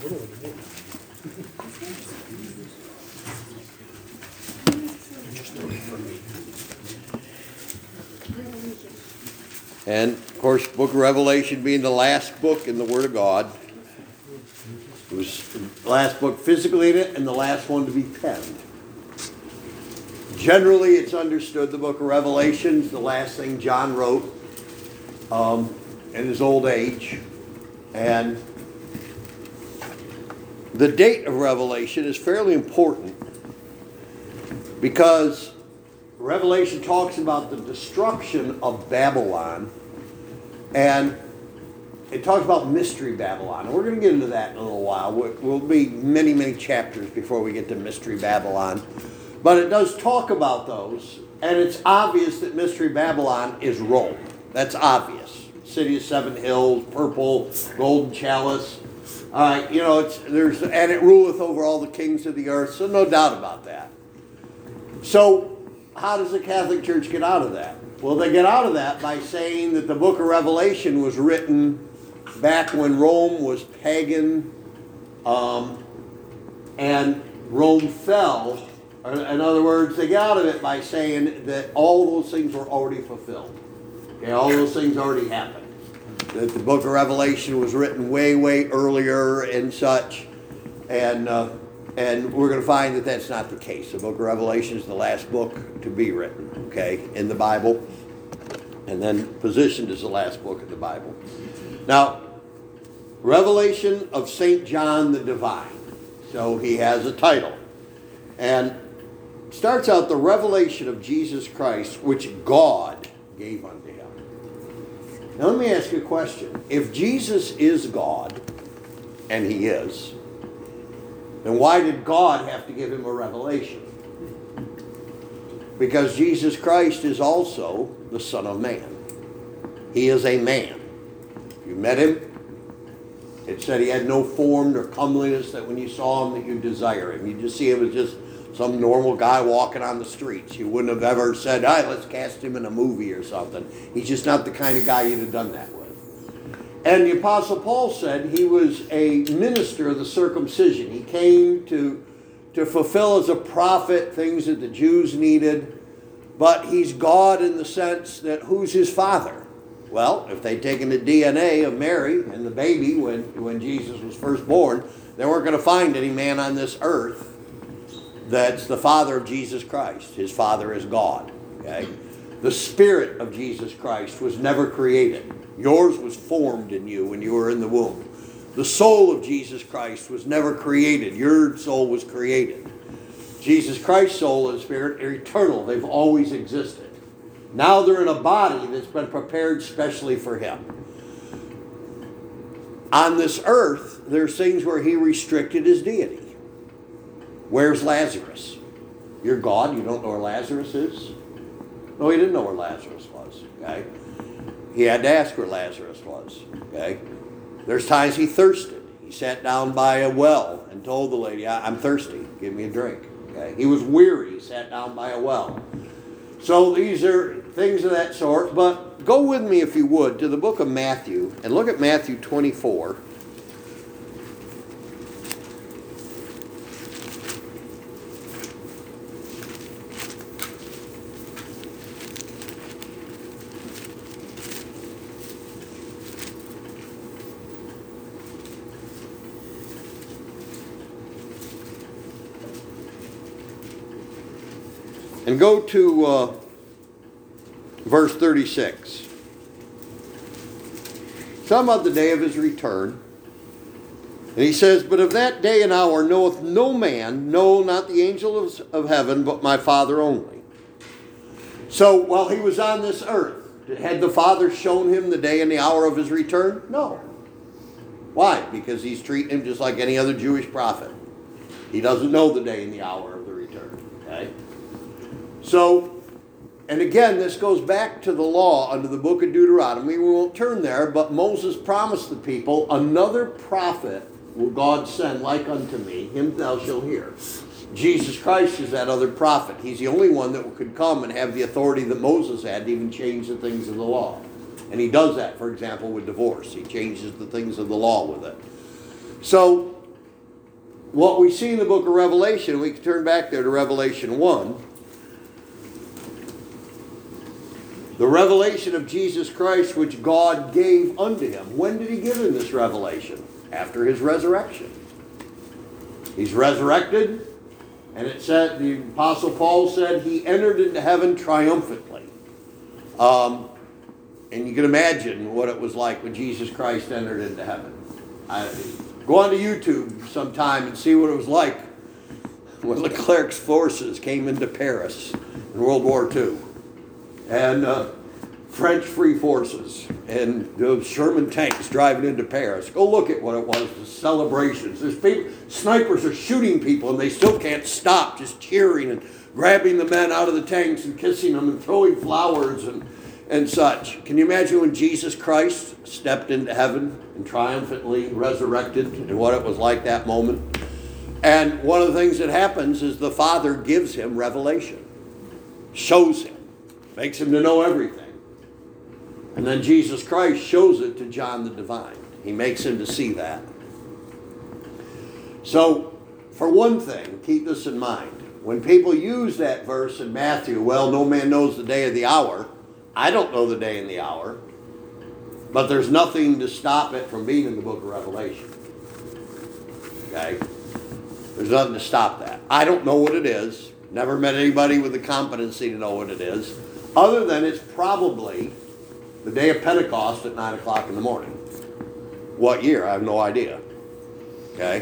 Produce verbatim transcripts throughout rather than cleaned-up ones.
And, of course, book of Revelation being the last book in the Word of God. It was the last book physically in it and the last one to be penned. Generally, it's understood the book of Revelation is the last thing John wrote um, in his old age. And the date of Revelation is fairly important because Revelation talks about the destruction of Babylon, and it talks about Mystery Babylon. And we're going to get into that in a little while. We'll be many, many chapters before we get to Mystery Babylon. But it does talk about those, and it's obvious that Mystery Babylon is Rome. That's obvious. City of Seven Hills, purple, golden chalice. Uh, you know, it's there's and it ruleth over all the kings of the earth, so no doubt about that. So, how does the Catholic Church get out of that? Well, they get out of that by saying that the book of Revelation was written back when Rome was pagan, um, and Rome fell. In other words, they get out of it by saying that all those things were already fulfilled. Okay, all those things already happened. That the book of Revelation was written way, way earlier and such. And uh, and we're going to find that that's not the case. The book of Revelation is the last book to be written, okay, in the Bible. And then positioned as the last book of the Bible. Now, Revelation of Saint John the Divine. So he has a title. And starts out the revelation of Jesus Christ, which God gave unto him. Now let me ask you a question. If Jesus is God, and he is, then why did God have to give him a revelation? Because Jesus Christ is also the Son of Man. He is a man. You met him. It said he had no form nor comeliness that when you saw him that you desire him. You just see him as just some normal guy walking on the streets. You wouldn't have ever said, all right, let's cast him in a movie or something. He's just not the kind of guy you'd have done that with. And the Apostle Paul said he was a minister of the circumcision. He came to, to fulfill as a prophet things that the Jews needed. But he's God in the sense that who's his father? Well, if they'd taken the D N A of Mary and the baby when, when Jesus was first born, they weren't going to find any man on this earth that's the father of Jesus Christ. His father is God. Okay? The spirit of Jesus Christ was never created. Yours was formed in you when you were in the womb. The soul of Jesus Christ was never created. Your soul was created. Jesus Christ's soul and spirit are eternal. They've always existed. Now they're in a body that's been prepared specially for him. On this earth, there's things where he restricted his deity. Where's Lazarus? You're God, you don't know where Lazarus is? No, he didn't know where Lazarus was. Okay? He had to ask where Lazarus was. Okay? There's times he thirsted. He sat down by a well and told the lady, I'm thirsty, give me a drink. Okay? He was weary, he sat down by a well. So these are things of that sort. But go with me, if you would, to the book of Matthew and look at Matthew twenty-four. And go to uh, verse thirty-six. Talking about the day of his return. And he says, but of that day and hour knoweth no man, no, not the angels of heaven, but my Father only. So while he was on this earth, had the Father shown him the day and the hour of his return? No. Why? Because he's treating him just like any other Jewish prophet. He doesn't know the day and the hour of the return. Okay? So, and again, this goes back to the law under the book of Deuteronomy. We won't turn there, but Moses promised the people, another prophet will God send like unto me, him thou shalt hear. Jesus Christ is that other prophet. He's the only one that could come and have the authority that Moses had to even change the things of the law. And he does that, for example, with divorce. He changes the things of the law with it. So, what we see in the book of Revelation, we can turn back there to Revelation one. The revelation of Jesus Christ, which God gave unto him. When did he give him this revelation? After his resurrection. He's resurrected, and it said, the Apostle Paul said, he entered into heaven triumphantly. Um, and you can imagine what it was like when Jesus Christ entered into heaven. I, go on to YouTube sometime and see what it was like when Leclerc's forces came into Paris in World War Two. And uh, French free forces and the Sherman tanks driving into Paris. Go look at what it was, the celebrations. There's people, snipers are shooting people and they still can't stop, just cheering and grabbing the men out of the tanks and kissing them and throwing flowers and, and such. Can you imagine when Jesus Christ stepped into heaven and triumphantly resurrected and what it was like that moment? And one of the things that happens is the Father gives him revelation, shows him, makes him to know everything. And then Jesus Christ shows it to John the Divine. He makes him to see that. So, for one thing, keep this in mind. When people use that verse in Matthew, well, no man knows the day or the hour. I don't know the day and the hour. But there's nothing to stop it from being in the book of Revelation. Okay? There's nothing to stop that. I don't know what it is. Never met anybody with the competency to know what it is. Other than it's probably the day of Pentecost at nine o'clock in the morning. What year? I have no idea. Okay?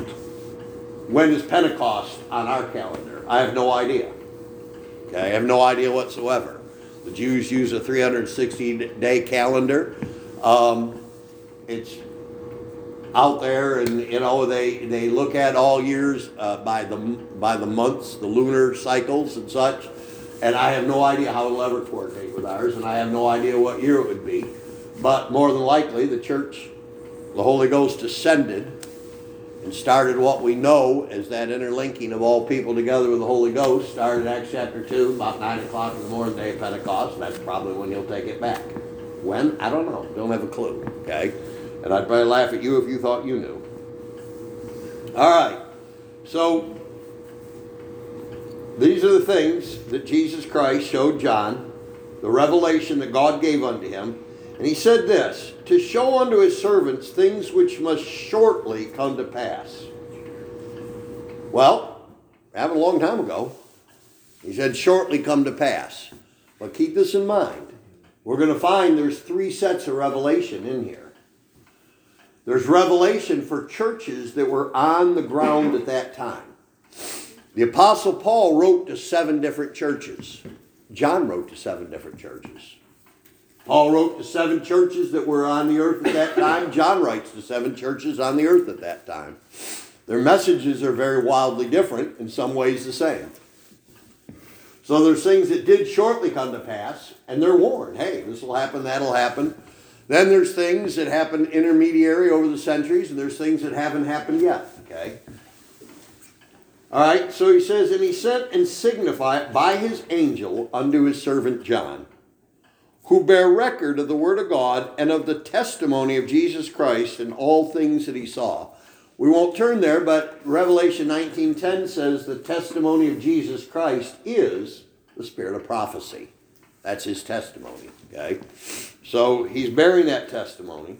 When is Pentecost on our calendar? I have no idea. Okay? I have no idea whatsoever. The Jews use a three hundred sixty day calendar. Um, it's out there, and you know they they look at all years uh, by the by the months, the lunar cycles and such. And I have no idea how it'll ever coordinate with ours, and I have no idea what year it would be. But more than likely, the church, the Holy Ghost descended and started what we know as that interlinking of all people together with the Holy Ghost. Started Acts chapter two, about nine o'clock in the morning, day of Pentecost. That's probably when he'll take it back. When? I don't know. Don't have a clue. Okay? And I'd probably laugh at you if you thought you knew. All right. So these are the things that Jesus Christ showed John, the revelation that God gave unto him. And he said this, to show unto his servants things which must shortly come to pass. Well, happened a long time ago. He said shortly come to pass. But keep this in mind. We're going to find there's three sets of revelation in here. There's revelation for churches that were on the ground at that time. The Apostle Paul wrote to seven different churches. John wrote to seven different churches. Paul wrote to seven churches that were on the earth at that time. John writes to seven churches on the earth at that time. Their messages are very wildly different, in some ways the same. So there's things that did shortly come to pass, and they're warned. Hey, this will happen, that'll happen. Then there's things that happen intermediary over the centuries, and there's things that haven't happened yet. Okay? All right, so he says, and he sent and signified by his angel unto his servant John, who bear record of the word of God and of the testimony of Jesus Christ and all things that he saw. We won't turn there, but Revelation nineteen ten says the testimony of Jesus Christ is the spirit of prophecy. That's his testimony, okay? So he's bearing that testimony.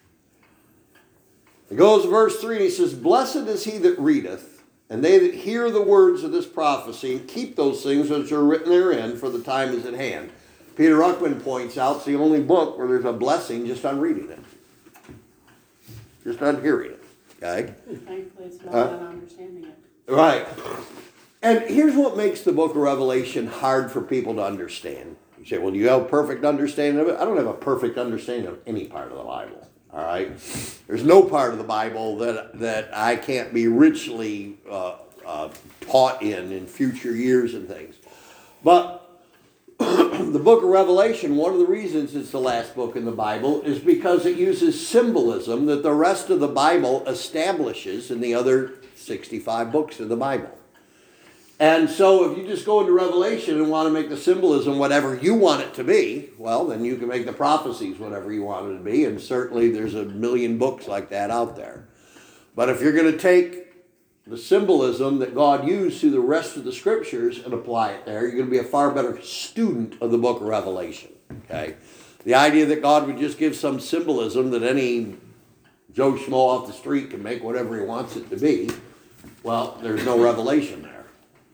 It goes to verse three, and he says, blessed is he that readeth, and they that hear the words of this prophecy, and keep those things which are written therein, for the time is at hand. Peter Ruckman points out it's the only book where there's a blessing just on reading it. Just on hearing it. Okay? Thankfully, it's not uh, on understanding it. Right. And here's what makes the book of Revelation hard for people to understand. You say, well, do you have a perfect understanding of it? I don't have a perfect understanding of any part of the Bible. All right? There's no part of the Bible that, that I can't be richly uh, uh, taught in in future years and things. But the book of Revelation, one of the reasons it's the last book in the Bible is because it uses symbolism that the rest of the Bible establishes in the other sixty-five books of the Bible. And so if you just go into Revelation and want to make the symbolism whatever you want it to be, well, then you can make the prophecies whatever you want it to be, and certainly there's a million books like that out there. But if you're going to take the symbolism that God used through the rest of the scriptures and apply it there, you're going to be a far better student of the book of Revelation. Okay? The idea that God would just give some symbolism that any Joe Schmo off the street can make whatever he wants it to be, well, there's no revelation there.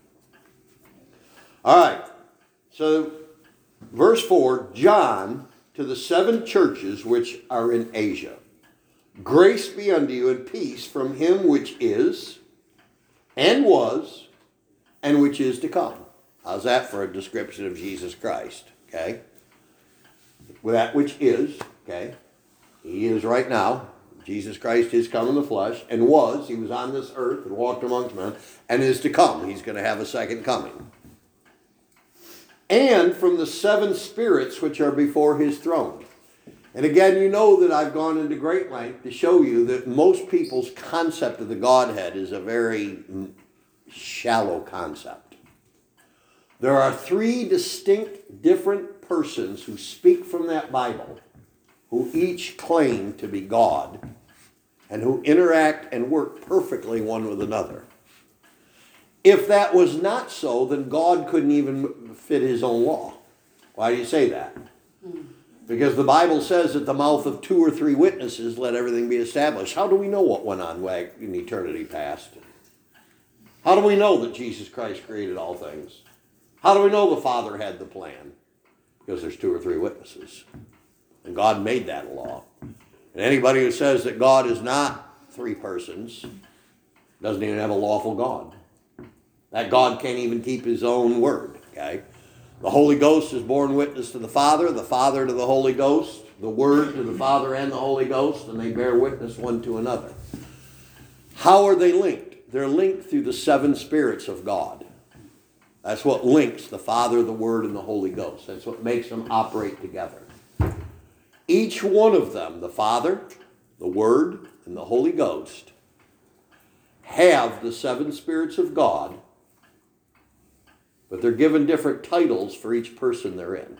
All right. So, verse four, John, to the seven churches which are in Asia. Grace be unto you and peace from him which is, and was, and which is to come. How's that for a description of Jesus Christ? Okay? With that which is, okay? He is right now. Jesus Christ is come in the flesh, and was. He was on this earth and walked amongst men, and is to come. He's going to have a second coming. And from the seven spirits which are before his throne. And again, you know that I've gone into great length to show you that most people's concept of the Godhead is a very shallow concept. There are three distinct different persons who speak from that Bible, who each claim to be God, and who interact and work perfectly one with another. If that was not so, then God couldn't even fit his own law. Why do you say that? Because the Bible says at the mouth of two or three witnesses, let everything be established. How do we know what went on in eternity past? How do we know that Jesus Christ created all things? How do we know the Father had the plan? Because there's two or three witnesses. And God made that law. And anybody who says that God is not three persons doesn't even have a lawful God. That God can't even keep his own word, okay? The Holy Ghost is borne witness to the Father, the Father to the Holy Ghost, the Word to the Father and the Holy Ghost, and they bear witness one to another. How are they linked? They're linked through the seven spirits of God. That's what links the Father, the Word, and the Holy Ghost. That's what makes them operate together. Each one of them, the Father, the Word, and the Holy Ghost, have the seven spirits of God, but they're given different titles for each person they're in.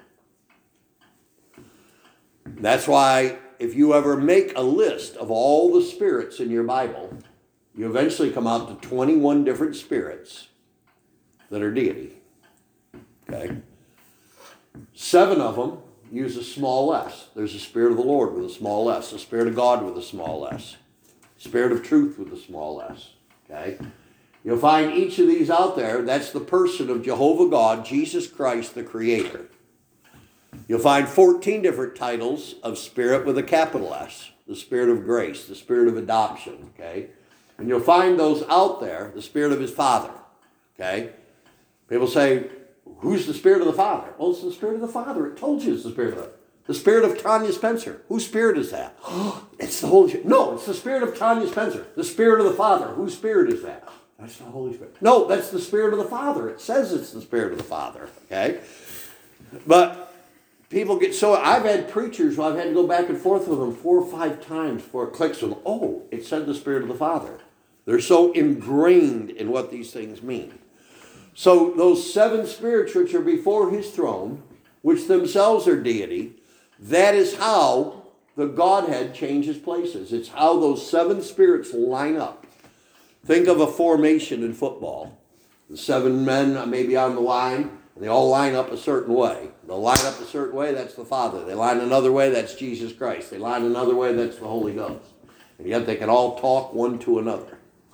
That's why if you ever make a list of all the spirits in your Bible, you eventually come out to twenty-one different spirits that are deity. Okay? Seven of them use a small s. There's the Spirit of the Lord with a small s, the Spirit of God with a small s, Spirit of truth with a small s. Okay? You'll find each of these out there. That's the person of Jehovah God, Jesus Christ, the Creator. You'll find fourteen different titles of Spirit with a capital S. The Spirit of grace, the Spirit of adoption, okay? And you'll find those out there, the Spirit of his Father, okay? People say, who's the Spirit of the Father? Well, it's the Spirit of the Father. It told you it's the Spirit of the The Spirit of Tanya Spencer. Whose spirit is that? It's the Holy Spirit. No, it's the Spirit of Tanya Spencer. The Spirit of the Father. Whose spirit is that? That's the Holy Spirit. No, that's the Spirit of the Father. It says it's the Spirit of the Father, okay? But people get so, I've had preachers who I've had to go back and forth with them four or five times before it clicks with them. Oh, it said the Spirit of the Father. They're so ingrained in what these things mean. So those seven spirits which are before his throne, which themselves are deity, that is how the Godhead changes places. It's how those seven spirits line up. Think of a formation in football. The seven men may be on the line, and they all line up a certain way. They'll line up a certain way, that's the Father. They line another way, that's Jesus Christ. They line another way, that's the Holy Ghost. And yet they can all talk one to another.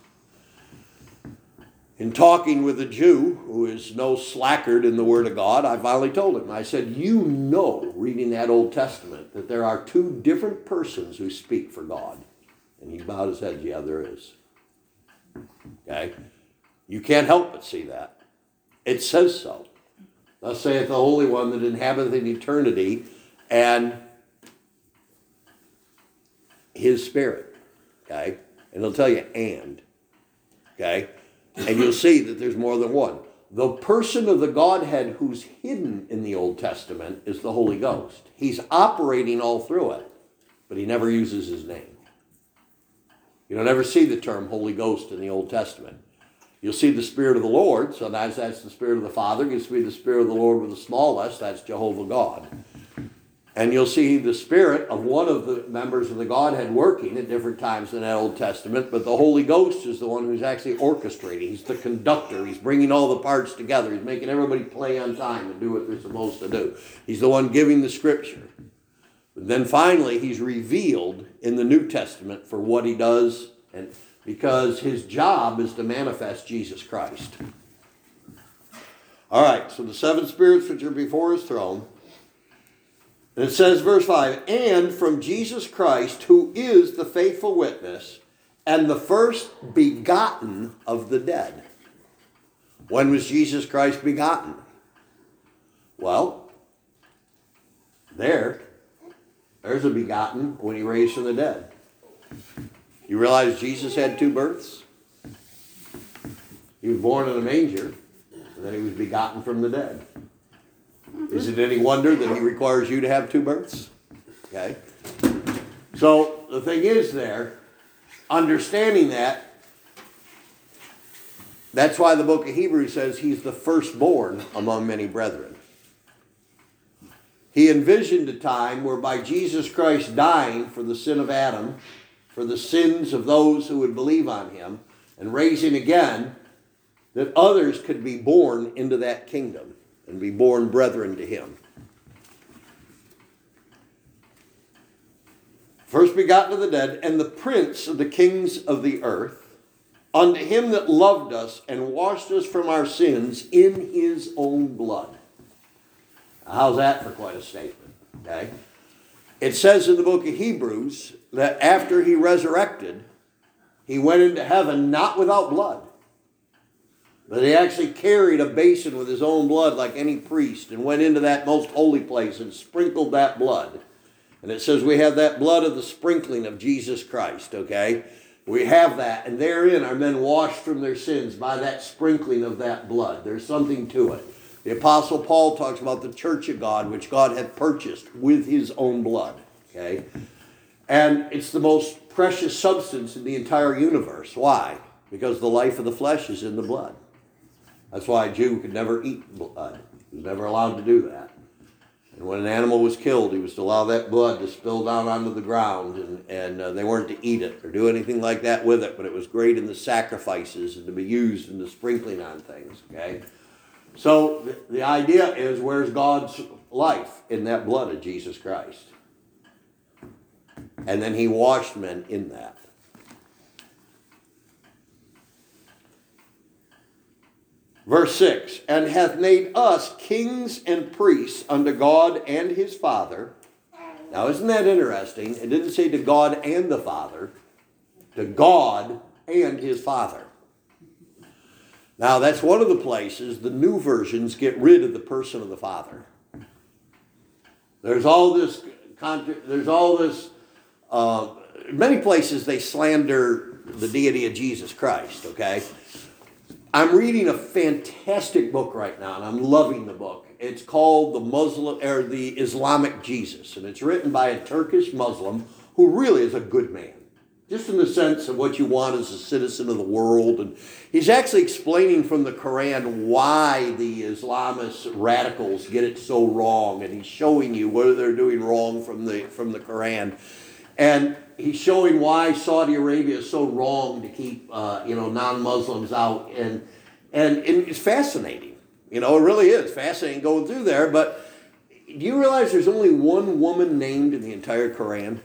In talking with a Jew who is no slackard in the Word of God, I finally told him, I said, you know, reading that Old Testament, that there are two different persons who speak for God. And he bowed his head, yeah, there is. Okay? You can't help but see that. It says so. Thus saith the Holy One that inhabiteth in eternity, and his Spirit. Okay? And it'll tell you, and. Okay? And you'll see that there's more than one. The person of the Godhead who's hidden in the Old Testament is the Holy Ghost. He's operating all through it, but he never uses his name. You don't ever see the term Holy Ghost in the Old Testament. You'll see the Spirit of the Lord, so that's, that's the Spirit of the Father. You'll see the Spirit of the Lord with a small s, that's Jehovah God. And you'll see the spirit of one of the members of the Godhead working at different times in that Old Testament, but the Holy Ghost is the one who's actually orchestrating. He's the conductor. He's bringing all the parts together. He's making everybody play on time and do what they're supposed to do. He's the one giving the scripture. But then finally, he's revealed in the New Testament for what he does, and because his job is to manifest Jesus Christ. All right, so the seven spirits which are before his throne. And it says, verse five, and from Jesus Christ, who is the faithful witness and the first begotten of the dead. When was Jesus Christ begotten? Well, there, there's a begotten when he raised from the dead. You realize Jesus had two births? He was born in a manger, and then he was begotten from the dead. Is it any wonder that he requires you to have two births? Okay. So the thing is there, understanding that, that's why the book of Hebrews says he's the firstborn among many brethren. He envisioned a time whereby Jesus Christ dying for the sin of Adam, for the sins of those who would believe on him, and raising again, that others could be born into that kingdom and be born brethren to him. First begotten of the dead, and the prince of the kings of the earth, unto him that loved us and washed us from our sins in his own blood. Now, how's that for quite a statement? Okay. It says in the book of Hebrews that after he resurrected, he went into heaven not without blood. But he actually carried a basin with his own blood like any priest and went into that most holy place and sprinkled that blood. And it says we have that blood of the sprinkling of Jesus Christ, okay? We have that, and therein are men washed from their sins by that sprinkling of that blood. There's something to it. The Apostle Paul talks about the church of God, which God hath purchased with his own blood, okay? And it's the most precious substance in the entire universe. Why? Because the life of the flesh is in the blood. That's why a Jew could never eat blood. He was never allowed to do that. And when an animal was killed, he was to allow that blood to spill down onto the ground, and, and uh, they weren't to eat it or do anything like that with it, but it was great in the sacrifices and to be used in the sprinkling on things, okay? So the, the idea is, where's God's life? In that blood of Jesus Christ. And then he washed men in that. Verse six, and hath made us kings and priests unto God and his Father. Now, isn't that interesting? It didn't say to God and the Father, to God and his Father. Now, that's one of the places the new versions get rid of the person of the Father. There's all this, there's all this, uh, many places they slander the deity of Jesus Christ, okay? I'm reading a fantastic book right now, and I'm loving the book. It's called the Muslim or the Islamic Jesus, and it's written by a Turkish Muslim who really is a good man, just in the sense of what you want as a citizen of the world. And he's actually explaining from the Quran why the Islamist radicals get it so wrong, and he's showing you what they're doing wrong from the from the Quran. And he's showing why Saudi Arabia is so wrong to keep, uh, you know, non-Muslims out. And, and and it's fascinating. You know, it really is fascinating going through there. But do you realize there's only one woman named in the entire Quran?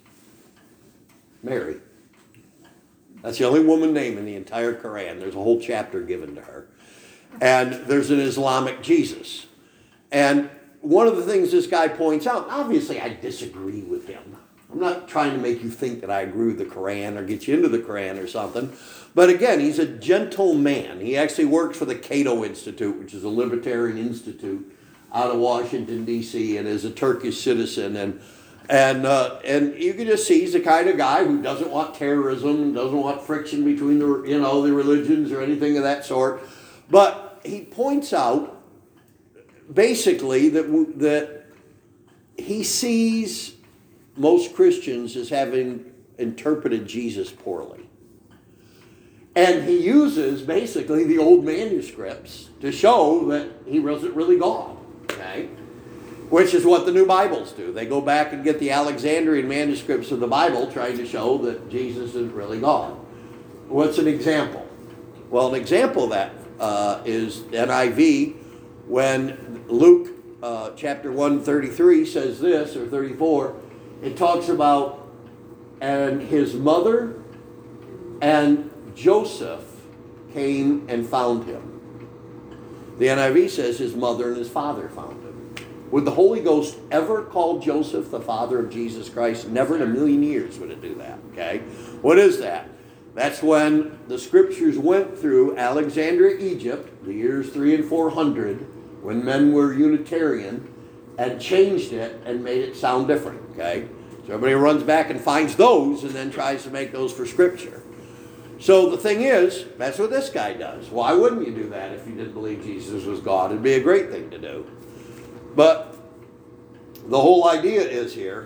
Mary. That's the only woman named in the entire Quran. There's a whole chapter given to her. And there's an Islamic Jesus. And one of the things this guy points out, obviously I disagree with him. I'm not trying to make you think that I agree with the Quran or get you into the Quran or something. But again, he's a gentle man. He actually works for the Cato Institute, which is a libertarian institute out of Washington, D C, and is a Turkish citizen. And and uh, and you can just see he's the kind of guy who doesn't want terrorism, doesn't want friction between the, you know, the religions or anything of that sort. But he points out basically that that he sees most Christians as having interpreted Jesus poorly. And he uses basically the old manuscripts to show that he wasn't really God. Okay? Which is what the new Bibles do. They go back and get the Alexandrian manuscripts of the Bible trying to show that Jesus is really God. What's an example? Well, an example of that uh, is N I V when Luke uh, chapter one thirty-three says this, or thirty-four, it talks about, and his mother and Joseph came and found him. The N I V says his mother and his father found him. Would the Holy Ghost ever call Joseph the father of Jesus Christ? Never in a million years would it do that, okay? What is that? That's when the scriptures went through Alexandria, Egypt, the years three and four hundred, when men were Unitarian, and changed it and made it sound different, okay? So everybody runs back and finds those and then tries to make those for scripture. So the thing is, that's what this guy does. Why wouldn't you do that if you didn't believe Jesus was God? It'd be a great thing to do. But the whole idea is here,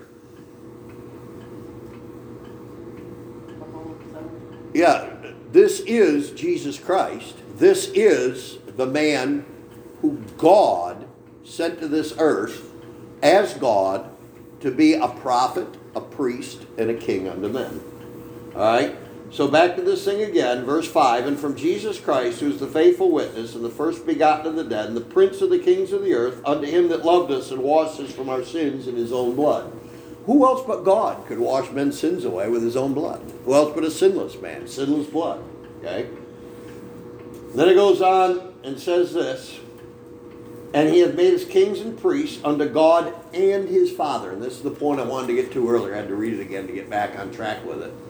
yeah, this is Jesus Christ. This is the man who God sent to this earth as God to be a prophet, a priest, and a king unto men. All right? So back to this thing again, verse five, and from Jesus Christ, who is the faithful witness, and the first begotten of the dead, and the prince of the kings of the earth, unto him that loved us and washed us from our sins in his own blood. Who else but God could wash men's sins away with his own blood? Who else but a sinless man, sinless blood? Okay? Then it goes on and says this, and he hath made us kings and priests unto God and his Father. And this is the point I wanted to get to earlier. I had to read it again to get back on track with it.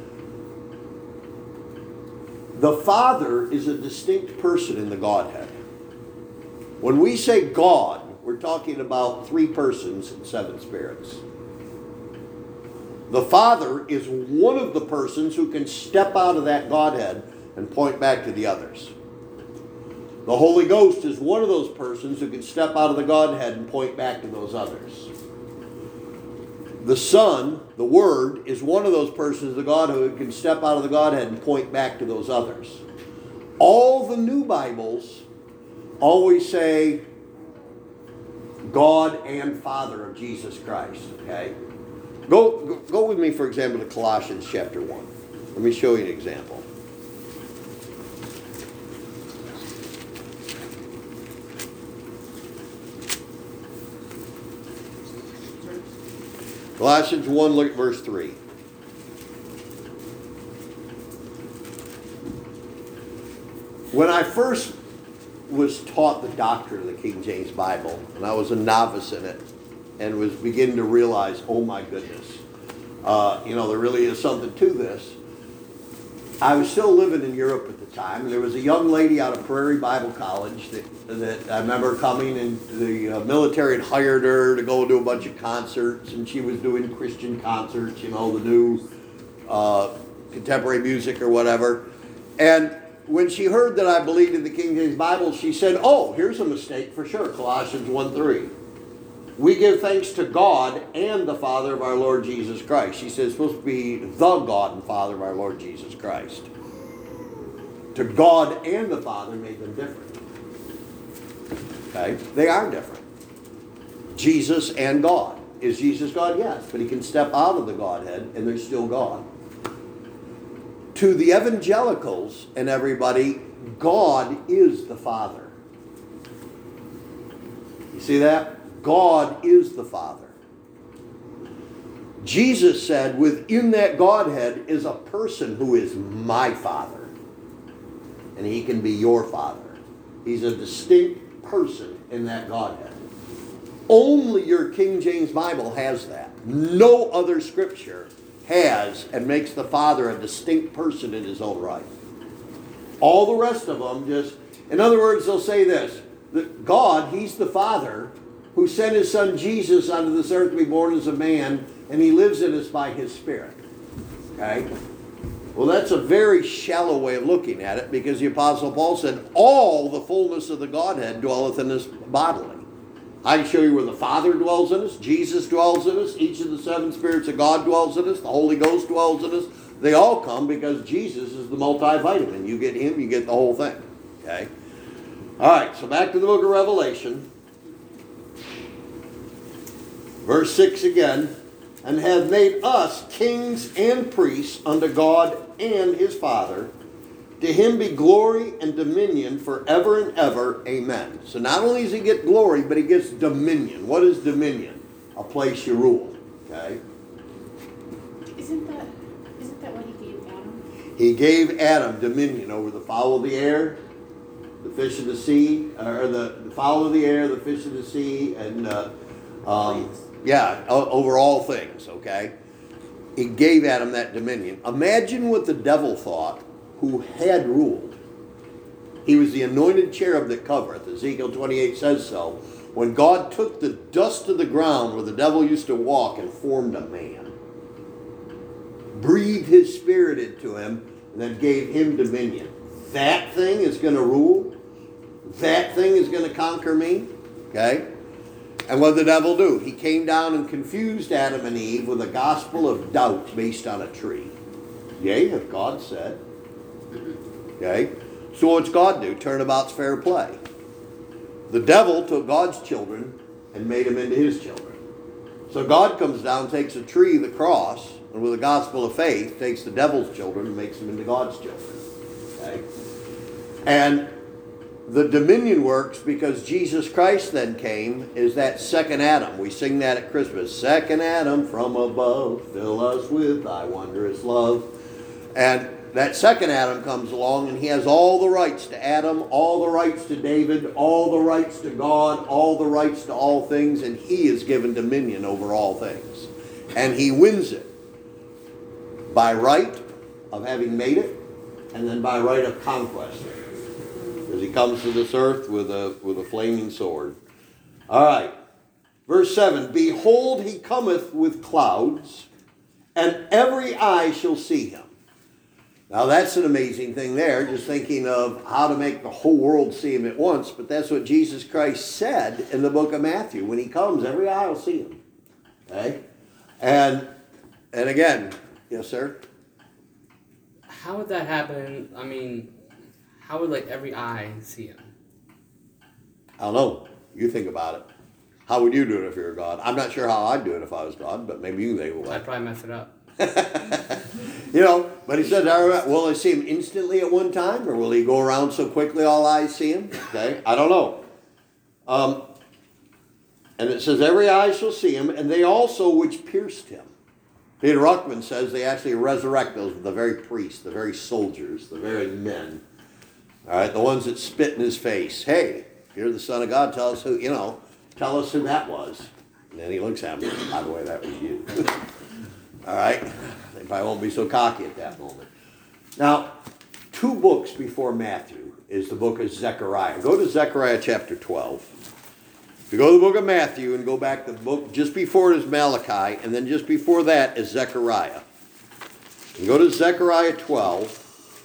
The Father is a distinct person in the Godhead. When we say God, we're talking about three persons and seven spirits. The Father is one of the persons who can step out of that Godhead and point back to the others. The Holy Ghost is one of those persons who can step out of the Godhead and point back to those others. The Son, the Word, is one of those persons of the Godhead who can step out of the Godhead and point back to those others. All the new Bibles always say God and Father of Jesus Christ, okay? Go, go, go with me, for example, to Colossians chapter one. Let me show you an example. Colossians one, look at verse three. When I first was taught the doctrine of the King James Bible, and I was a novice in it, and was beginning to realize, oh my goodness, uh, you know, there really is something to this. I was still living in Europe at the time, and there was a young lady out of Prairie Bible College that, that I remember coming, and the uh, military had hired her to go do a bunch of concerts, and she was doing Christian concerts, you know, the new uh, contemporary music or whatever. And when she heard that I believed in the King James Bible, she said, oh, here's a mistake for sure, Colossians one three. We give thanks to God and the Father of our Lord Jesus Christ. She says it's supposed to be the God and Father of our Lord Jesus Christ. To God and the Father made them different. Okay? They are different. Jesus and God. Is Jesus God? Yes. But he can step out of the Godhead and they're still God. To the evangelicals and everybody, God is the Father. You see that? God is the Father. Jesus said within that Godhead is a person who is my Father. And he can be your Father. He's a distinct person in that Godhead. Only your King James Bible has that. No other scripture has and makes the Father a distinct person in his own right. All the rest of them just, in other words, they'll say this, that God, he's the Father who sent his son Jesus onto this earth to be born as a man, and he lives in us by his Spirit. Okay? Well, that's a very shallow way of looking at it, because the Apostle Paul said, all the fullness of the Godhead dwelleth in us bodily. I can show you where the Father dwells in us, Jesus dwells in us, each of the seven spirits of God dwells in us, the Holy Ghost dwells in us. They all come because Jesus is the multivitamin. You get him, you get the whole thing. Okay? All right, so back to the book of Revelation. Verse six again. And have made us kings and priests unto God and his Father. To him be glory and dominion forever and ever. Amen. So not only does he get glory, but he gets dominion. What is dominion? A place you rule. Okay. Isn't that isn't that what he gave Adam? He gave Adam dominion over the fowl of the air, the fish of the sea, or the, the fowl of the air, the fish of the sea, and uh, um, yeah, over all things. Okay. He gave Adam that dominion. Imagine what the devil thought, who had ruled. He was the anointed cherub that covereth. Ezekiel twenty-eight says so. When God took the dust of the ground where the devil used to walk and formed a man, breathed his spirit into him, and then gave him dominion. That thing is going to rule. That thing is going to conquer me. Okay? And what did the devil do? He came down and confused Adam and Eve with a gospel of doubt based on a tree. Yea, if God said. Okay? So what's God do? Turnabout's fair play. The devil took God's children and made them into his children. So God comes down, takes a tree, the cross, and with the gospel of faith, takes the devil's children and makes them into God's children. Okay? And the dominion works because Jesus Christ then came is that second Adam. We sing that at Christmas. Second Adam from above, fill us with thy wondrous love. And that second Adam comes along and he has all the rights to Adam, all the rights to David, all the rights to God, all the rights to all things, and he is given dominion over all things. And he wins it by right of having made it, and then by right of conquest. As he comes to this earth with a with a flaming sword. All right. Verse seven. Behold, he cometh with clouds, and every eye shall see him. Now that's an amazing thing there, just thinking of how to make the whole world see him at once. But that's what Jesus Christ said in the book of Matthew. When he comes, every eye will see him. Okay? And, and again, yes, sir? How would that happen? I mean... How would, like, every eye see him? I don't know. You think about it. How would you do it if you were God? I'm not sure how I'd do it if I was God, but maybe you think it would. I'd probably mess it up. You know, but he said, will I see him instantly at one time, or will he go around so quickly all eyes see him? Okay, I don't know. Um, and it says, every eye shall see him, and they also which pierced him. Peter Ruckman says they actually resurrect those, the very priests, the very soldiers, the very men. All right, the ones that spit in his face. Hey, if you're the Son of God, tell us who, you know, tell us who that was. And then he looks at me, by the way, that was you. All right, they probably won't be so cocky at that moment. Now, two books before Matthew is the book of Zechariah. Go to Zechariah chapter twelve. If you go to the book of Matthew and go back to the book, just before it is Malachi, and then just before that is Zechariah. You go to Zechariah twelve.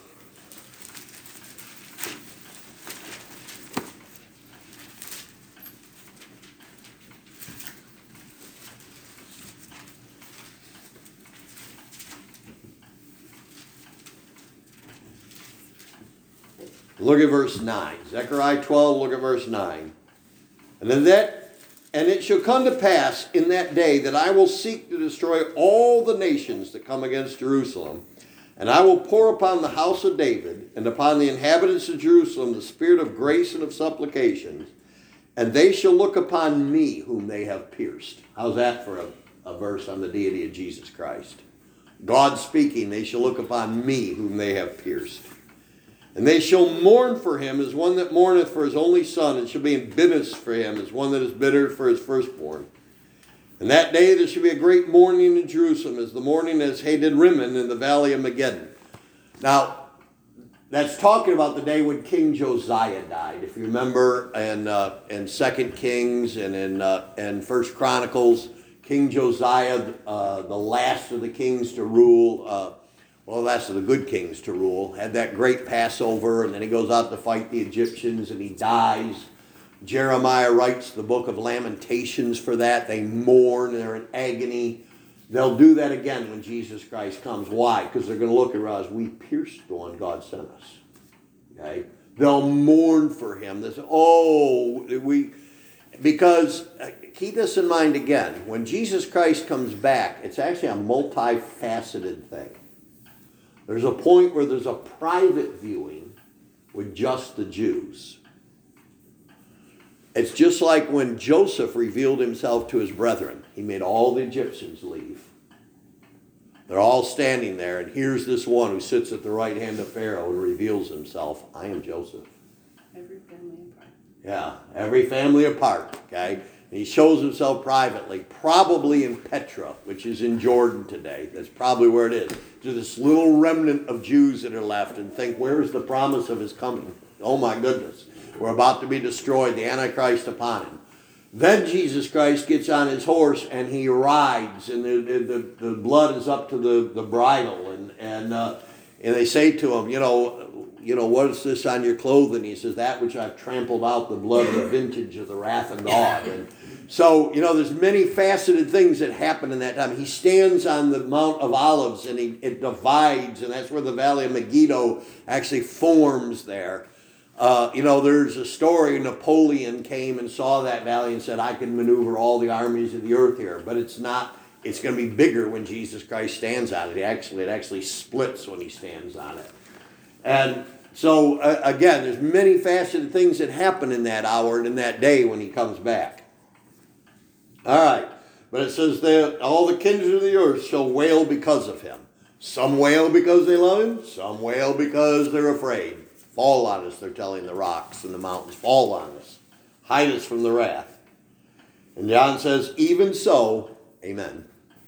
Look at verse nine. Zechariah twelve, look at verse nine. And then that, and it shall come to pass in that day that I will seek to destroy all the nations that come against Jerusalem. And I will pour upon the house of David and upon the inhabitants of Jerusalem the spirit of grace and of supplications. And they shall look upon me whom they have pierced. How's that for a, a verse on the deity of Jesus Christ? God speaking, they shall look upon me whom they have pierced. And they shall mourn for him as one that mourneth for his only son, and shall be in bitterness for him as one that is bitter for his firstborn. And that day there shall be a great mourning in Jerusalem, as the mourning as Hadad Rimmon in the valley of Megiddon. Now, that's talking about the day when King Josiah died. If you remember in, uh, in Second Kings and in, uh, in First Chronicles, King Josiah, uh, the last of the kings to rule, uh, well, that's the good kings to rule, had that great Passover, and then he goes out to fight the Egyptians, and he dies. Jeremiah writes the book of Lamentations for that. They mourn, they're in agony. They'll do that again when Jesus Christ comes. Why? Because they're going to look and realize we pierced the one God sent us. Okay? They'll mourn for him. They say, oh, we... because, uh, keep this in mind again, when Jesus Christ comes back, it's actually a multifaceted thing. There's a point where there's a private viewing with just the Jews. It's just like when Joseph revealed himself to his brethren. He made all the Egyptians leave. They're all standing there, and here's this one who sits at the right hand of Pharaoh and reveals himself. I am Joseph. Every family apart. Yeah, every family apart, okay? And he shows himself privately, probably in Petra, which is in Jordan today. That's probably where it is. To this little remnant of Jews that are left and think, where's the promise of his coming? Oh my goodness. We're about to be destroyed, the Antichrist upon him. Then Jesus Christ gets on his horse and he rides, and the, the, the blood is up to the, the bridle. And and uh, and they say to him, you know, you know, what is this on your clothing? He says, that which I've trampled out the blood of the vintage of the wrath of God. And so, you know, there's many faceted things that happen in that time. He stands on the Mount of Olives and he, it divides, and that's where the Valley of Megiddo actually forms there. Uh, you know, there's a story, Napoleon came and saw that valley and said, I can maneuver all the armies of the earth here. But it's not, it's going to be bigger when Jesus Christ stands on it. It actually, it actually splits when he stands on it. And so, uh, again, there's many faceted things that happen in that hour and in that day when he comes back. All right. But it says that all the kindred of the earth shall wail because of him. Some wail because they love him. Some wail because they're afraid. Fall on us, they're telling the rocks and the mountains. Fall on us. Hide us from the wrath. And John says, even so, amen.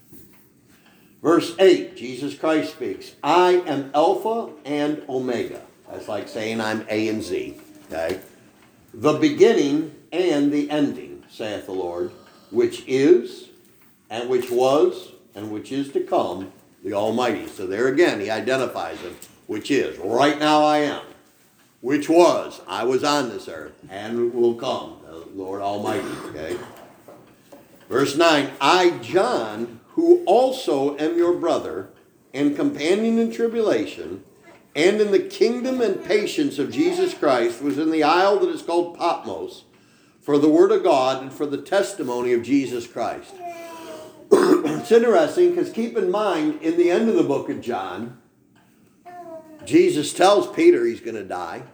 Verse eight, Jesus Christ speaks, I am Alpha and Omega. That's like saying I'm A and Z. Okay? The beginning and the ending, saith the Lord, which is, and which was, and which is to come, the Almighty. So there again, he identifies him, which is. Right now I am. Which was, I was on this earth, and will come, the Lord Almighty, okay? Verse nine, I, John, who also am your brother, and companion in tribulation, and in the kingdom and patience of Jesus Christ, was in the isle that is called Patmos, for the word of God and for the testimony of Jesus Christ. It's interesting, because keep in mind, in the end of the book of John, Jesus tells Peter he's going to die.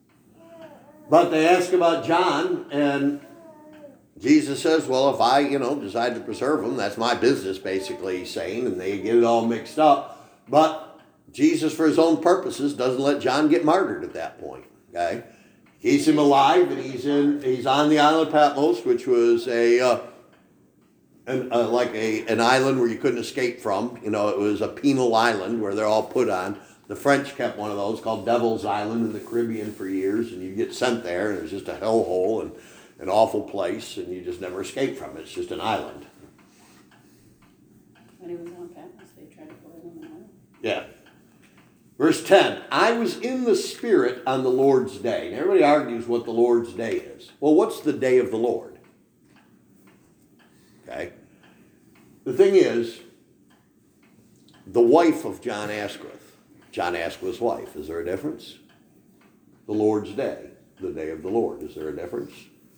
But they ask about John, and Jesus says, well, if I, you know, decide to preserve him, that's my business, basically, he's saying, and they get it all mixed up. But Jesus, for his own purposes, doesn't let John get martyred at that point, okay? Keeps him alive, and he's in, he's on the island of Patmos, which was a, uh, an, uh, like a, an island where you couldn't escape from. You know, it was a penal island where they're all put on. The French kept one of those called Devil's Island in the Caribbean for years, and you get sent there, and it's just a hellhole and an awful place, and you just never escape from it. It's just an island. When he was on Patmos, they tried to boil him in oil. Yeah. Verse ten, I was in the Spirit on the Lord's day. And everybody argues what the Lord's day is. Well, what's the day of the Lord? Okay. The thing is, the wife of John Asquith, John Asquith's wife. Is there a difference? The Lord's day. The day of the Lord. Is there a difference?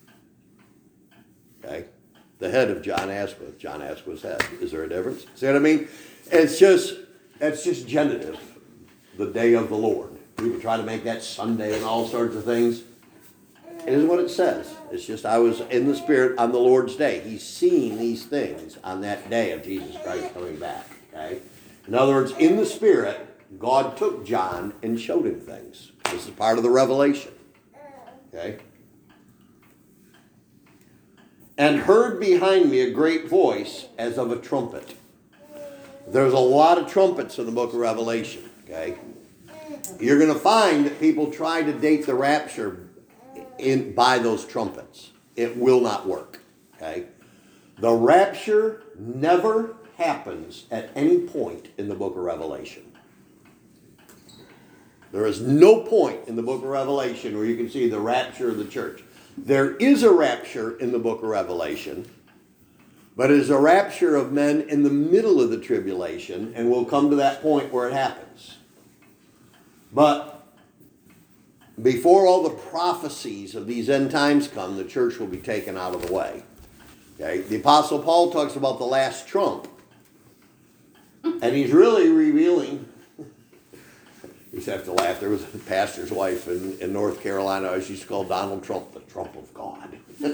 Okay. The head of John Asquith. John Asquith's head. Is there a difference? See what I mean? It's just, it's just genitive. The day of the Lord. People try to make that Sunday and all sorts of things. It is what it says. It's just I was in the Spirit on the Lord's day. He's seeing these things on that day of Jesus Christ coming back. Okay. In other words, in the Spirit, God took John and showed him things. This is part of the revelation. Okay? And heard behind me a great voice as of a trumpet. There's a lot of trumpets in the book of Revelation. Okay? You're going to find that people try to date the rapture in by those trumpets. It will not work. Okay? The rapture never happens at any point in the book of Revelation. There is no point in the book of Revelation where you can see the rapture of the church. There is a rapture in the book of Revelation, but it is a rapture of men in the middle of the tribulation, and we'll come to that point where it happens. But before all the prophecies of these end times come, the church will be taken out of the way. Okay? The Apostle Paul talks about the last trump. And he's really revealing, you used to have to laugh, there was a pastor's wife in, in North Carolina, I used to call Donald Trump the Trump of God.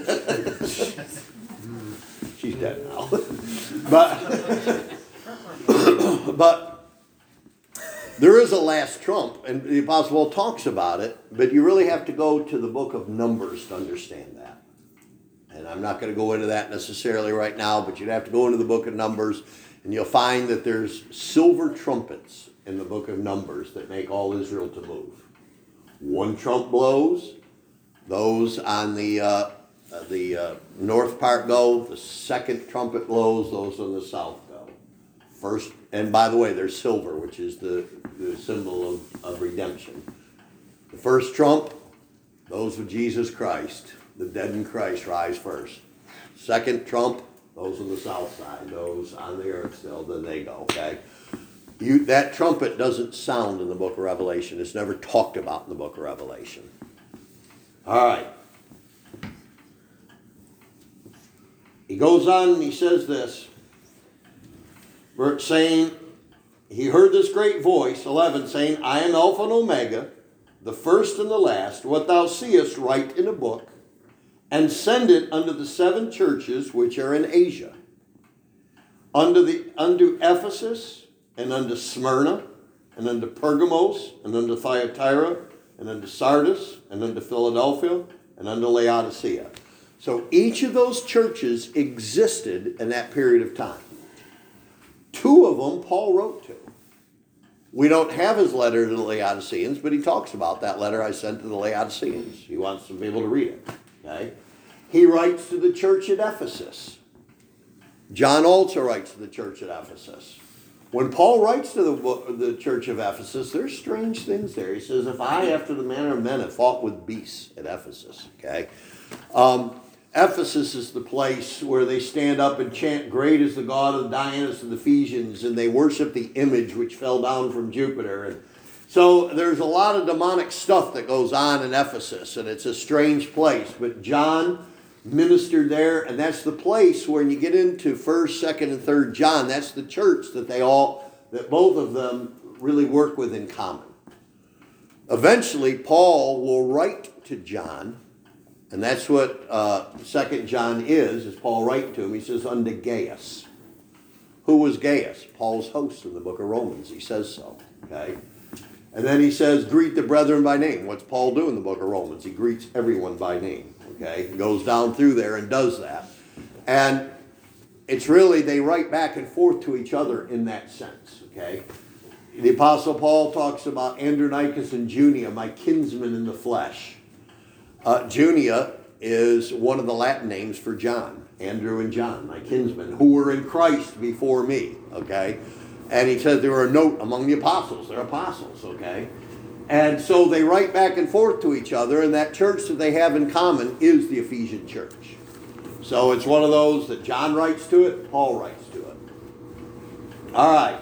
She's dead now. But, but there is a last trump, and the Apostle Paul talks about it, but you really have to go to the book of Numbers to understand that. And I'm not going to go into that necessarily right now, but you'd have to go into the book of Numbers, and you'll find that there's silver trumpets in the book of Numbers that make all Israel to move. One trump blows, those on the uh, the uh, north part go. The second trumpet blows, those on the south go. First, and by the way, there's silver, which is the, the symbol of, of redemption. The first trump, those with Jesus Christ, the dead in Christ rise first. Second trump, those on the south side, those on the earth still, then they go, okay? You, that trumpet doesn't sound in the book of Revelation. It's never talked about in the book of Revelation. All right. He goes on and he says this, saying, he heard this great voice, eleven, saying, I am Alpha and Omega, the first and the last. What thou seest, write in a book, and send it unto the seven churches which are in Asia, unto the unto Ephesus, and unto Smyrna, and unto Pergamos, and unto Thyatira, and unto Sardis, and unto Philadelphia, and unto Laodicea. So each of those churches existed in that period of time. Two of them Paul wrote to. We don't have his letter to the Laodiceans, but he talks about that letter I sent to the Laodiceans. He wants some people to read it. Okay? He writes to the church at Ephesus. John also writes to the church at Ephesus. When Paul writes to the, the church of Ephesus, there's strange things there. He says, if I, after the manner of men, have fought with beasts at Ephesus. Okay? Um, Ephesus is the place where they stand up and chant, great is the God of Dionysus of the Ephesians, and they worship the image which fell down from Jupiter. And so there's a lot of demonic stuff that goes on in Ephesus, and it's a strange place. But John ministered there, and that's the place where you get into first, second, and third John. That's the church that they all, that both of them really work with in common. Eventually, Paul will write to John, and that's what uh, Second John is, is Paul writing to him. He says, unto Gaius. Who was Gaius? Paul's host in the book of Romans. He says so. Okay? And then he says, greet the brethren by name. What's Paul do in the book of Romans? He greets everyone by name. Okay? He goes down through there and does that. And it's really, they write back and forth to each other in that sense. Okay? The Apostle Paul talks about Andronicus and Junia, my kinsmen in the flesh. Uh, Junia is one of the Latin names for John. Andrew and John, my kinsmen, who were in Christ before me. Okay? And he says they were a note among the apostles. They're apostles, okay? And so they write back and forth to each other, and that church that they have in common is the Ephesian church. So it's one of those that John writes to it, Paul writes to it. All right.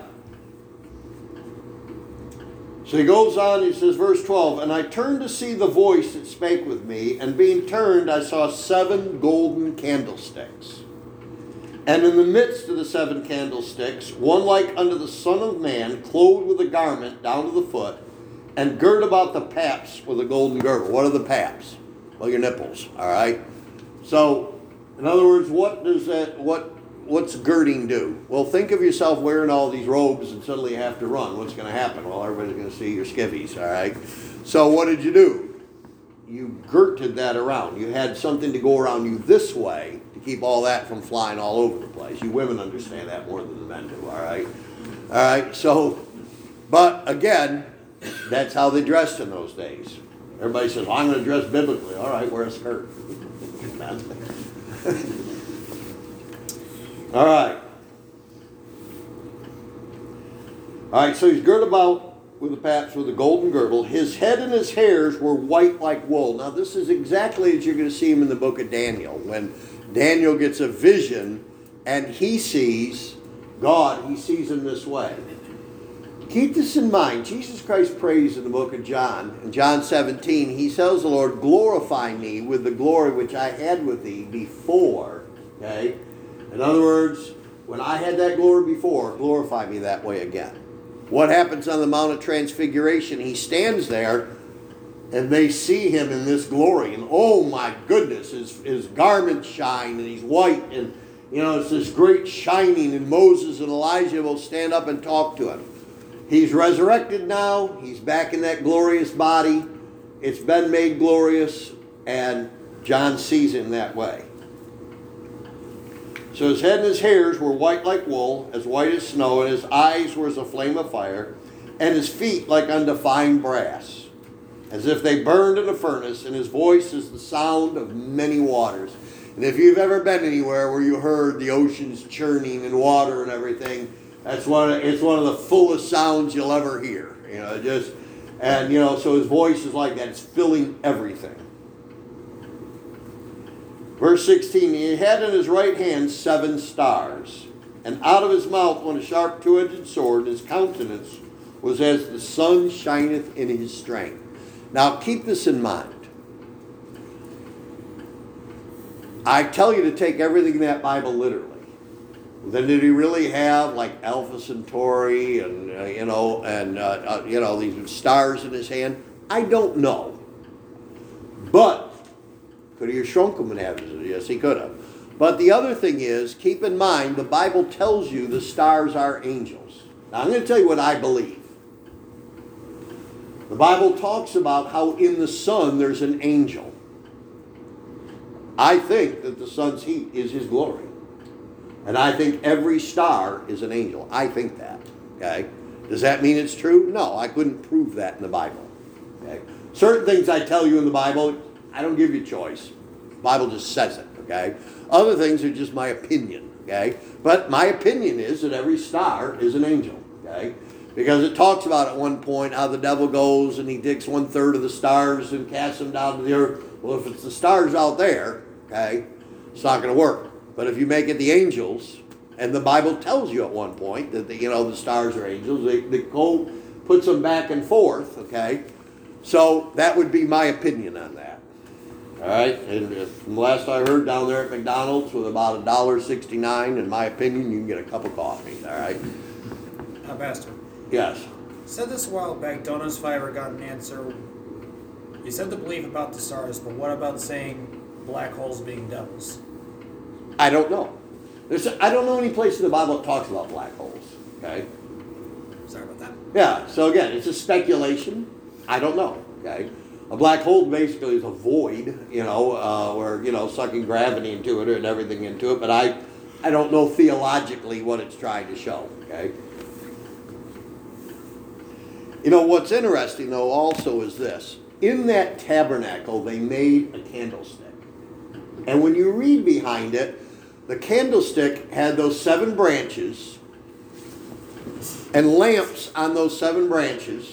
So he goes on, he says, verse twelve, and I turned to see the voice that spake with me, and being turned, I saw seven golden candlesticks. And in the midst of the seven candlesticks, one like unto the Son of Man, clothed with a garment down to the foot, and girt about the paps with a golden girdle. What are the paps? Well, your nipples, all right? So, in other words, what does that, what, what's girding do? Well, think of yourself wearing all these robes and suddenly you have to run. What's going to happen? Well, everybody's going to see your skivvies, all right? So what did you do? You girded that around. You had something to go around you this way to keep all that from flying all over the place. You women understand that more than the men do, all right? All right, so, but again, that's how they dressed in those days. Everybody says, well, I'm going to dress biblically. All right, wear a skirt. All right. All right, so he's girt about with the paps with a golden girdle. His head and his hairs were white like wool. Now, this is exactly as you're going to see him in the book of Daniel. When Daniel gets a vision and he sees God, he sees him this way. Keep this in mind. Jesus Christ prays in the book of John. In John seventeen, he tells the Lord, glorify me with the glory which I had with thee before. Okay? In other words, when I had that glory before, glorify me that way again. What happens on the Mount of Transfiguration? He stands there and they see him in this glory. And oh my goodness, his, his garments shine and he's white. And you know, it's this great shining. And Moses and Elijah will stand up and talk to him. He's resurrected now. He's back in that glorious body. It's been made glorious. And John sees him that way. So his head and his hairs were white like wool, as white as snow, and his eyes were as a flame of fire, and his feet like unto fine brass, as if they burned in a furnace, and his voice is the sound of many waters. And if you've ever been anywhere where you heard the oceans churning and water and everything, that's one of, it's one of the fullest sounds you'll ever hear. You know, just and you know, so his voice is like that, it's filling everything. Verse sixteen, he had in his right hand seven stars, and out of his mouth went a sharp two-edged sword, and his countenance was as the sun shineth in his strength. Now keep this in mind. I tell you to take everything in that Bible literally. Then did he really have like Alpha Centauri and uh, you know and uh, uh, you know these stars in his hand? I don't know, but could he have shrunk them and have it? Yes, he could have. But the other thing is, keep in mind, the Bible tells you the stars are angels. Now, I'm going to tell you what I believe. The Bible talks about how in the sun there's an angel. I think that the sun's heat is his glory. And I think every star is an angel. I think that. Okay? Does that mean it's true? No, I couldn't prove that in the Bible. Okay? Certain things I tell you in the Bible, I don't give you choice. The Bible just says it, okay? Other things are just my opinion, okay? But my opinion is that every star is an angel, okay? Because it talks about at one point how the devil goes and he takes one third of the stars and casts them down to the earth. Well, if it's the stars out there, okay, it's not going to work. But if you make it the angels, and the Bible tells you at one point that the, you know the stars are angels, they, the code puts them back and forth, okay? So that would be my opinion on that. All right, and from last I heard, down there at McDonald's with about a dollar sixty-nine, in my opinion, you can get a cup of coffee. All right. Uh, Pastor. Yes. Said this a while back. Don't know if I ever got an answer. You said the belief about the stars, but what about saying black holes being devils? I don't know. There's I don't know any place in the Bible that talks about black holes. Okay. Sorry about that. Yeah. So again, it's a speculation. I don't know. Okay. A black hole basically is a void, you know, uh, where, you know, sucking gravity into it and everything into it. But I, I don't know theologically what it's trying to show, okay? You know, what's interesting, though, also is this. In that tabernacle, they made a candlestick. And when you read behind it, the candlestick had those seven branches and lamps on those seven branches.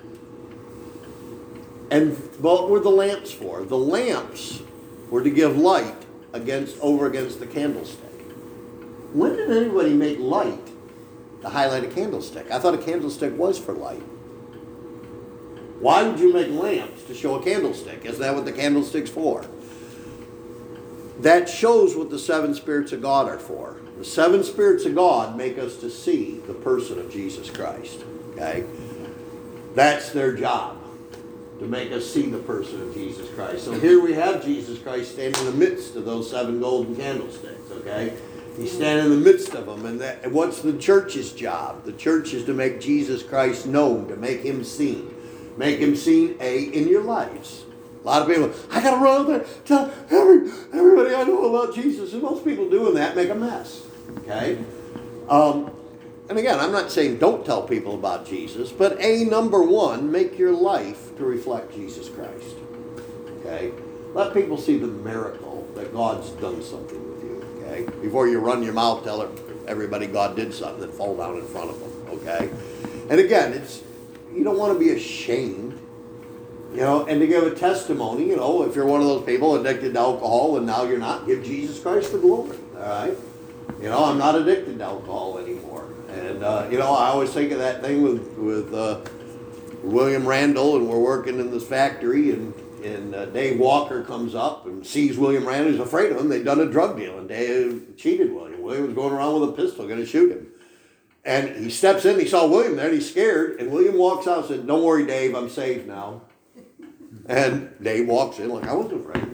And what were the lamps for? The lamps were to give light against over against the candlestick. When did anybody make light to highlight a candlestick? I thought a candlestick was for light. Why would you make lamps to show a candlestick? Isn't that what the candlestick's for? That shows what the seven spirits of God are for. The seven spirits of God make us to see the person of Jesus Christ. Okay? That's their job. To make us see the person of Jesus Christ. So here we have Jesus Christ standing in the midst of those seven golden candlesticks, okay? He's standing in the midst of them. And, that, and what's the church's job? The church is to make Jesus Christ known, to make him seen. Make him seen, A, in your lives. A lot of people, I got to run out there, tell every, everybody I know about Jesus. And most people doing that make a mess, okay? Um, And again, I'm not saying don't tell people about Jesus, but A, number one, make your life to reflect Jesus Christ. Okay? Let people see the miracle that God's done something with you. Okay? Before you run your mouth, tell everybody God did something, then fall down in front of them. Okay? And again, it's you don't want to be ashamed. You know, and to give a testimony, you know, if you're one of those people addicted to alcohol and now you're not, give Jesus Christ the glory. All right? You know, I'm not addicted to alcohol anymore. And, uh, you know, I always think of that thing with, with uh, William Randall, and we're working in this factory, and, and uh, Dave Walker comes up and sees William Randall. He's afraid of him. They'd done a drug deal, and Dave cheated William. William was going around with a pistol, going to shoot him. And he steps in, he saw William there, and he's scared. And William walks out and said, "Don't worry, Dave, I'm safe now." And Dave walks in like, "I wasn't afraid."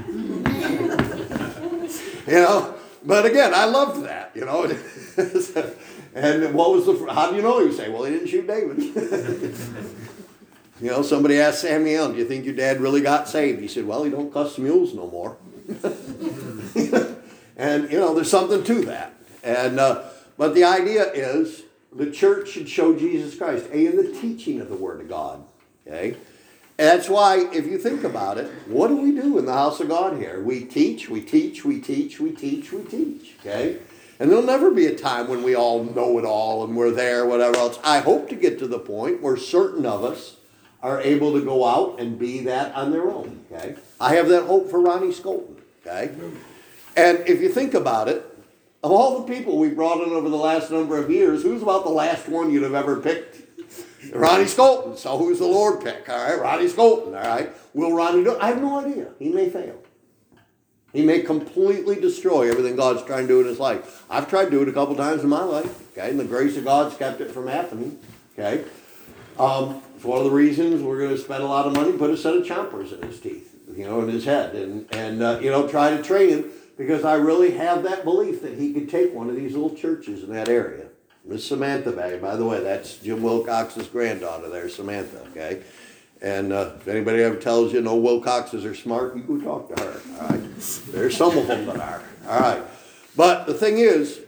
You know? But again, I loved that, you know. And what was the, how do you know? You say, well, he didn't shoot David. You know, somebody asked Samuel, "Do you think your dad really got saved?" He said, "Well, he don't cuss mules no more." And, you know, there's something to that. And, uh, but the idea is the church should show Jesus Christ, A, in the teaching of the Word of God. Okay? And that's why, if you think about it, what do we do in the house of God here? We teach, we teach, we teach, we teach, we teach. Okay? And there'll never be a time when we all know it all and we're there, whatever else. I hope to get to the point where certain of us are able to go out and be that on their own. Okay? I have that hope for Ronnie Skolton. Okay? And if you think about it, of all the people we brought in over the last number of years, who's about the last one you'd have ever picked? Ronnie Skolton. So who's the Lord pick? All right, Ronnie Skolton. All right. Will Ronnie do it? I have no idea. He may fail. He may completely destroy everything God's trying to do in his life. I've tried to do it a couple times in my life. Okay, and the grace of God's kept it from happening. Okay. Um, it's one of the reasons we're going to spend a lot of money, put a set of chompers in his teeth, you know, in his head, and and uh, you know, try to train him, because I really have that belief that he could take one of these little churches in that area. Miss Samantha, by the way, that's Jim Wilcox's granddaughter there, Samantha, okay? And uh, if anybody ever tells you no Wilcoxes are smart, you go talk to her, all right? There's some of them that are, all right? But the thing is,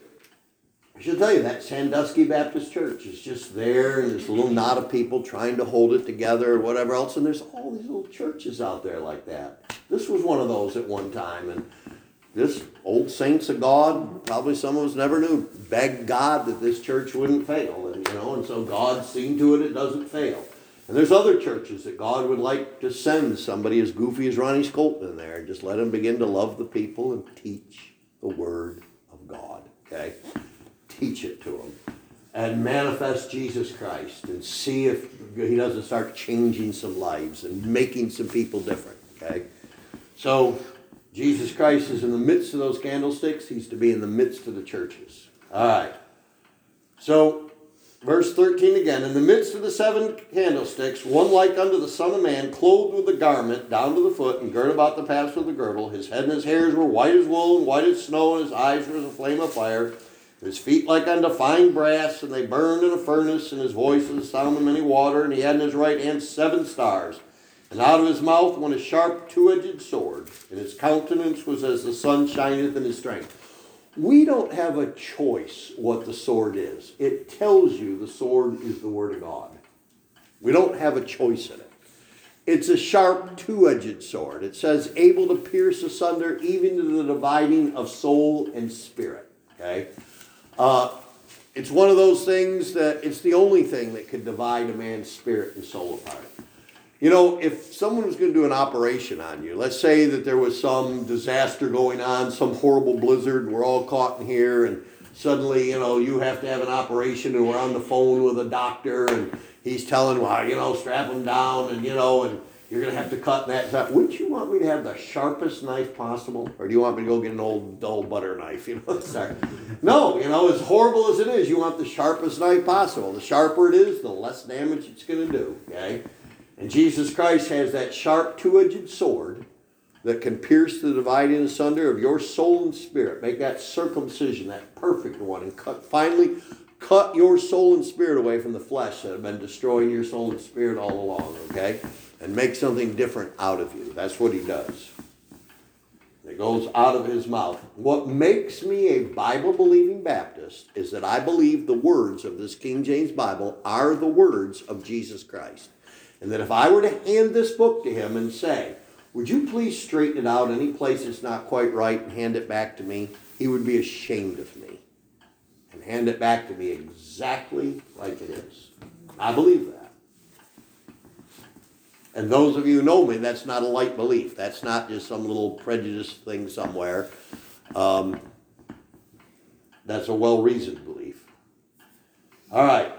I should tell you, that Sandusky Baptist Church is just there, and there's a little knot of people trying to hold it together or whatever else, and there's all these little churches out there like that. This was one of those at one time, and this old saints of God, probably some of us never knew, begged God that this church wouldn't fail, and you know, and so God's seen to it it doesn't fail. And there's other churches that God would like to send somebody as goofy as Ronnie Skolton in there, and just let him begin to love the people and teach the Word of God. Okay, teach it to them, and manifest Jesus Christ, and see if he doesn't start changing some lives and making some people different. Okay, so Jesus Christ is in the midst of those candlesticks. He's to be in the midst of the churches. All right. So, verse thirteen again. In the midst of the seven candlesticks, one like unto the Son of Man, clothed with a garment down to the foot, and girt about the paps with a girdle. His head and his hairs were white as wool, and white as snow, and his eyes were as a flame of fire. His feet like unto fine brass, and they burned in a furnace, and his voice was the sound of many water. And he had in his right hand seven stars. And out of his mouth went a sharp two-edged sword, and his countenance was as the sun shineth in his strength. We don't have a choice what the sword is. It tells you the sword is the Word of God. We don't have a choice in it. It's a sharp two-edged sword. It says able to pierce asunder even to the dividing of soul and spirit. Okay? Uh, it's one of those things that it's the only thing that could divide a man's spirit and soul apart. You know, if someone was going to do an operation on you, let's say that there was some disaster going on, some horrible blizzard, and we're all caught in here, and suddenly, you know, you have to have an operation, and we're on the phone with a doctor, and he's telling, well, you know, strap him down, and, you know, and you're going to have to cut that. that. Wouldn't you want me to have the sharpest knife possible? Or do you want me to go get an old dull butter knife? You know, sorry. No, you know, as horrible as it is, you want the sharpest knife possible. The sharper it is, the less damage it's going to do, okay? And Jesus Christ has that sharp two-edged sword that can pierce the dividing asunder of your soul and spirit. Make that circumcision, that perfect one, and cut, finally cut your soul and spirit away from the flesh that have been destroying your soul and spirit all along, okay? And make something different out of you. That's what he does. It goes out of his mouth. What makes me a Bible-believing Baptist is that I believe the words of this King James Bible are the words of Jesus Christ. And that if I were to hand this book to him and say, would you please straighten it out any place it's not quite right and hand it back to me, he would be ashamed of me and hand it back to me exactly like it is. I believe that. And those of you who know me, that's not a light belief. That's not just some little prejudice thing somewhere. Um, that's a well-reasoned belief. All right.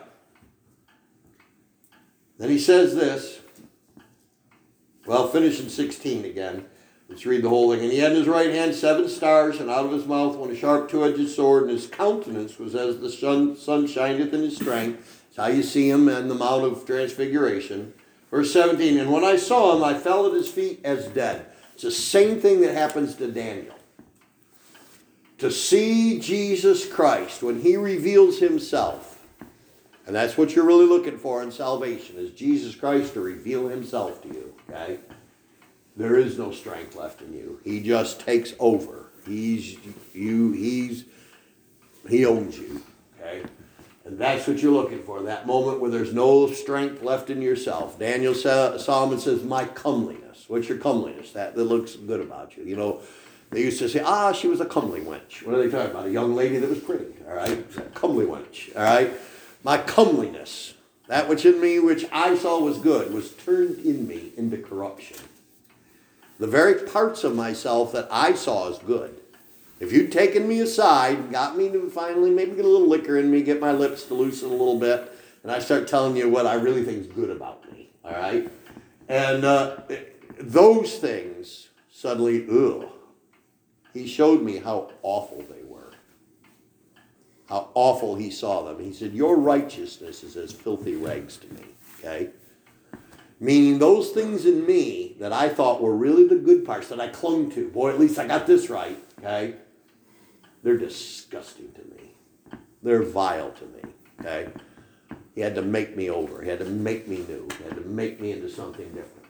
Then he says this. Well, finish in sixteen again. Let's read the whole thing. And he had in his right hand seven stars, and out of his mouth went a sharp two-edged sword, and his countenance was as the sun, sun shineth in his strength. That's how you see him in the Mount of Transfiguration. Verse seventeen, and when I saw him, I fell at his feet as dead. It's the same thing that happens to Daniel. To see Jesus Christ, when he reveals himself, and that's what you're really looking for in salvation, is Jesus Christ to reveal himself to you, okay? There is no strength left in you. He just takes over. He's you. He's he owns you. Okay, and that's what you're looking for. That moment where there's no strength left in yourself. Daniel Solomon says, "My comeliness." What's your comeliness? That that looks good about you. You know, they used to say, "Ah, she was a comely wench." What are they talking about? A young lady that was pretty. All right, a comely wench. All right, my comeliness. That which in me, which I saw was good, was turned in me into corruption. The very parts of myself that I saw as good. If you'd taken me aside, got me to finally maybe get a little liquor in me, get my lips to loosen a little bit, and I start telling you what I really think is good about me, all right? And uh, those things suddenly, ugh. He showed me how awful they were. How awful he saw them. He said, your righteousness is as filthy rags to me, okay? Meaning those things in me that I thought were really the good parts that I clung to. Boy, at least I got this right, okay? They're disgusting to me. They're vile to me, okay? He had to make me over. He had to make me new. He had to make me into something different.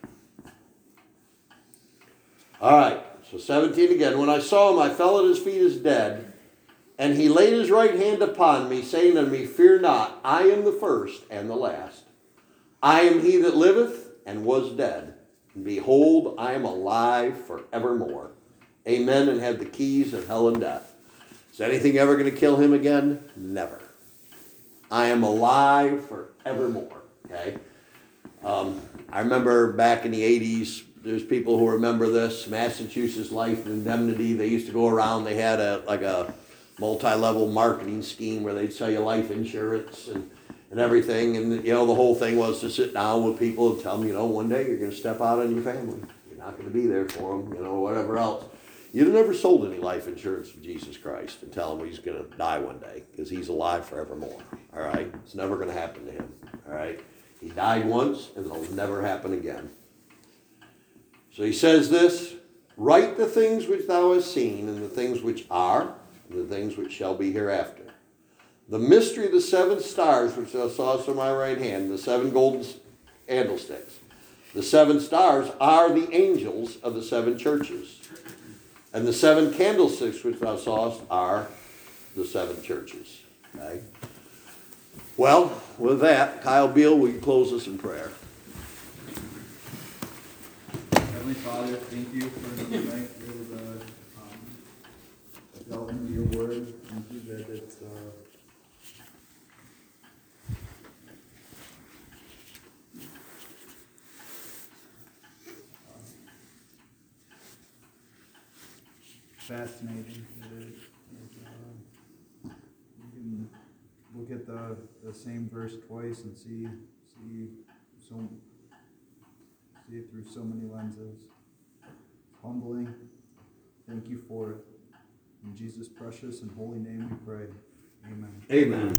All right, so seventeen again. When I saw him, I fell at his feet as dead, and he laid his right hand upon me, saying unto me, fear not, I am the first and the last. I am he that liveth and was dead. And behold, I am alive forevermore. Amen, and have the keys of hell and death. Is anything ever going to kill him again? Never. I am alive forevermore. Okay? Um, I remember back in the eighties, there's people who remember this, Massachusetts Life and Indemnity. They used to go around, they had a like a multi-level marketing scheme where they'd sell you life insurance and and everything, and you know, the whole thing was to sit down with people and tell them, you know, one day you're going to step out on your family. You're not going to be there for them, you know, whatever else. You'd have never sold any life insurance to Jesus Christ and tell him he's going to die one day because he's alive forevermore, all right? It's never going to happen to him, all right? He died once, and it'll never happen again. So he says this, write the things which thou hast seen, and the things which are, and the things which shall be hereafter. The mystery of the seven stars which thou sawest on my right hand, the seven golden candlesticks. The seven stars are the angels of the seven churches. And the seven candlesticks which thou sawest are the seven churches. Okay? Well, with that, Kyle Beal, will you close us in prayer? Heavenly Father, thank you for the night to be able to um, delve into your word. Thank you that it's uh, fascinating. That it, it, uh, you can look at the, the same verse twice and see see so see it through so many lenses. Humbling. Thank you for it. In Jesus' precious and holy name we pray. Amen. Amen.